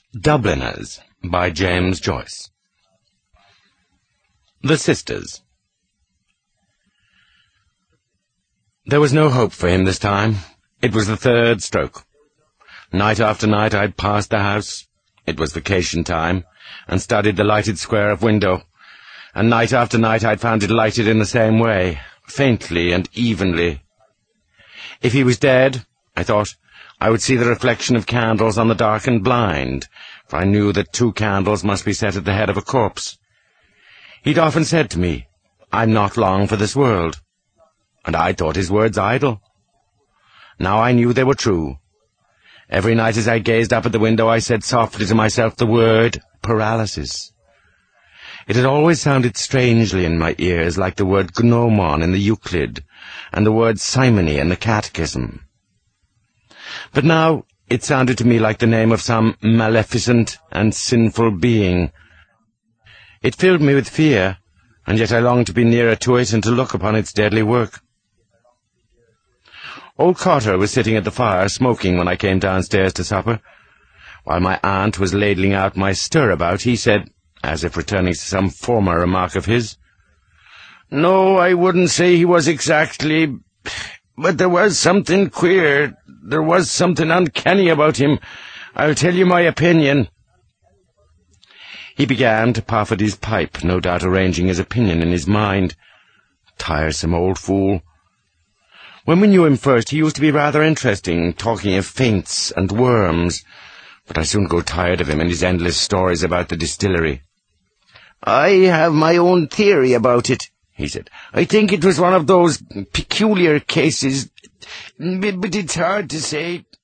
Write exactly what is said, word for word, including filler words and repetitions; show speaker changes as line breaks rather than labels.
Dubliners by James Joyce. The Sisters. There was no hope for him this time. It was the third stroke. Night after night I'd passed the house. It was vacation time, and studied the lighted square of window, and night after night I'd found it lighted in the same way, faintly and evenly. If he was dead, I thought, I would see the reflection of candles on the darkened blind, for I knew that two candles must be set at the head of a corpse. He'd often said to me, "I'm not long for this world," and I thought his words idle. Now I knew they were true. Every night as I gazed up at the window I said softly to myself the word paralysis. It had always sounded strangely in my ears, like the word gnomon in the Euclid, and the word simony in the Catechism. But now it sounded to me like the name of some maleficent and sinful being. It filled me with fear, and yet I longed to be nearer to it and to look upon its deadly work. Old Cotter was sitting at the fire, smoking, when I came downstairs to supper. While my aunt was ladling out my stirabout, he said, as if returning to some former remark of his, "No, I wouldn't say he was exactly, but there was something queer, there was something uncanny about him. I'll tell you my opinion." He began to puff at his pipe, no doubt arranging his opinion in his mind. Tiresome old fool. When we knew him first, he used to be rather interesting, talking of faints and worms, but I soon grew tired of him and his endless stories about the distillery. "I have my own theory about it," he said. "I think it was one of those peculiar cases, but it's hard to say."